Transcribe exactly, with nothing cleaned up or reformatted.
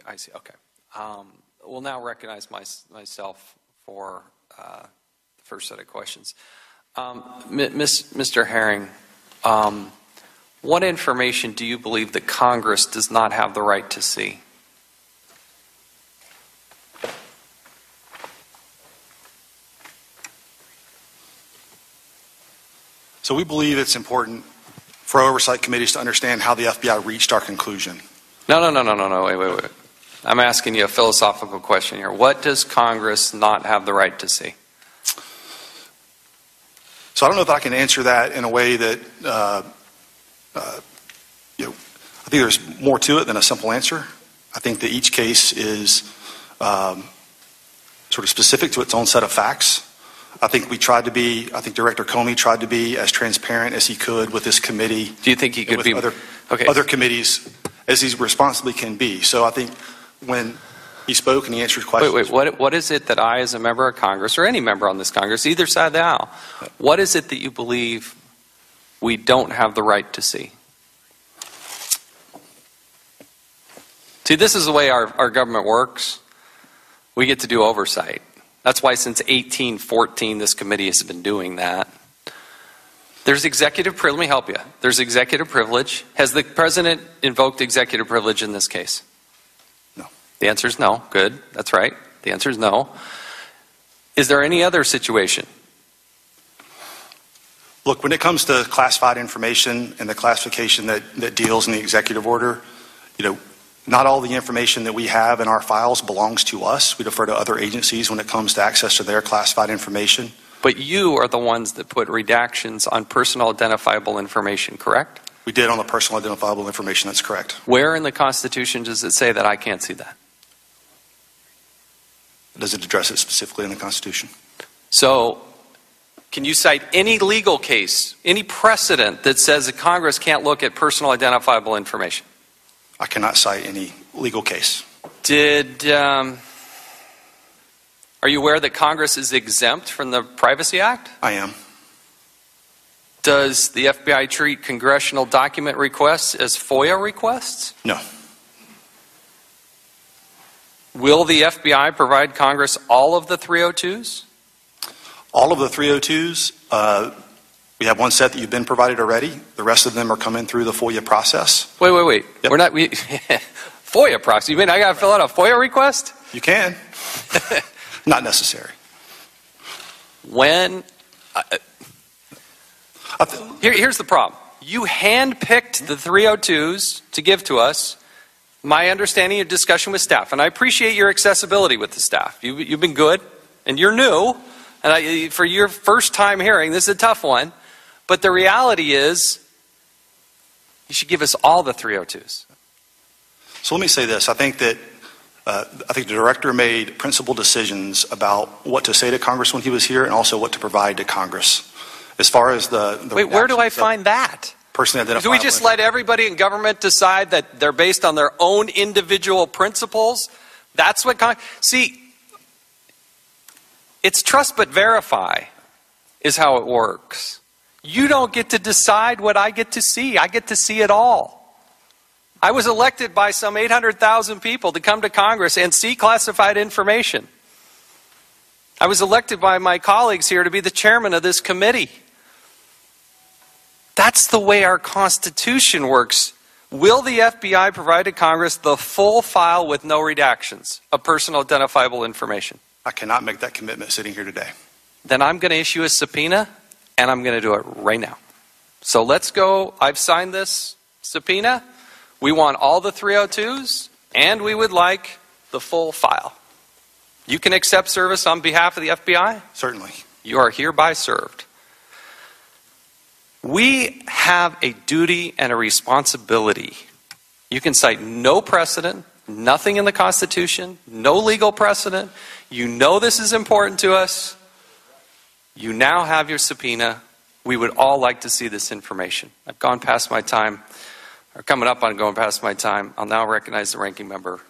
I see. Okay. Um, we'll now recognize my, myself for uh, the first set of questions. Um, Miz, Mister Herring, um, what information do you believe that Congress does not have the right to see? So we believe it's important for oversight committees to understand how the F B I reached our conclusion. No, no, no, no, no, no, wait, wait, wait. I'm asking you a philosophical question here. What does Congress not have the right to see? So I don't know if I can answer that in a way that, uh, uh, you know, I think there's more to it than a simple answer. I think that each case is um, sort of specific to its own set of facts. I think we tried to be, I think Director Comey tried to be as transparent as he could with this committee. Do you think he could with be other, okay. other committees as he responsibly can be? So I think when he spoke and he answered questions. Wait, wait, what, what is it that I, as a member of Congress, or any member on this Congress, either side of the aisle, what is it that you believe we don't have the right to see? See, this is the way our, our government works. We get to do oversight. That's why since eighteen fourteen this committee has been doing that. There's executive privilege. Let me help you. There's executive privilege. Has the president invoked executive privilege in this case? No. The answer is no. Good. That's right. The answer is no. Is there any other situation? Look, when it comes to classified information and the classification that, that deals in the executive order, you know, not all the information that we have in our files belongs to us. We defer to other agencies when it comes to access to their classified information. But you are the ones that put redactions on personal identifiable information, correct? We did on the personal identifiable information, that's correct. Where in the Constitution does it say that I can't see that? Does it address it specifically in the Constitution? So, can you cite any legal case, any precedent that says that Congress can't look at personal identifiable information? I cannot cite any legal case. Did, um, are you aware that Congress is exempt from the Privacy Act? I am. Does the F B I treat congressional document requests as FOIA requests? No. Will the F B I provide Congress all of the three oh twos? All of the three oh twos, uh, we have one set that you've been provided already. The rest of them are coming through the FOIA process. Wait, wait, wait. Yep. We're not, we, FOIA process. You mean I got to fill out a FOIA request? You can. Not necessary. When, uh, here, here's the problem. You handpicked the three oh twos to give to us. My understanding of discussion with staff, and I appreciate your accessibility with the staff. You, you've been good, and you're new, and I, for your first time hearing, this is a tough one. But the reality is, you should give us all the three oh twos. So let me say this. I think that uh, I think the director made principled decisions about what to say to Congress when he was here and also what to provide to Congress. As far as the... the Wait, where do I find that? Personally identifiable. Do we just let everybody in government decide that they're based on their own individual principles? That's what... Con- See, it's trust but verify is how it works. You don't get to decide what I get to see. I get to see it all. I was elected by some eight hundred thousand people to come to Congress and see classified information. I was elected by my colleagues here to be the chairman of this committee. That's the way our Constitution works. Will the F B I provide to Congress the full file with no redactions of personal identifiable information? I cannot make that commitment sitting here today. Then I'm going to issue a subpoena, and I'm going to do it right now. So let's go. I've signed this subpoena. We want all the three oh twos, and we would like the full file. You can accept service on behalf of the F B I? Certainly. You are hereby served. We have a duty and a responsibility. You can cite no precedent, nothing in the Constitution, no legal precedent. You know this is important to us. You now have your subpoena. We would all like to see this information. I've gone past my time, or coming up on going past my time. I'll now recognize the ranking member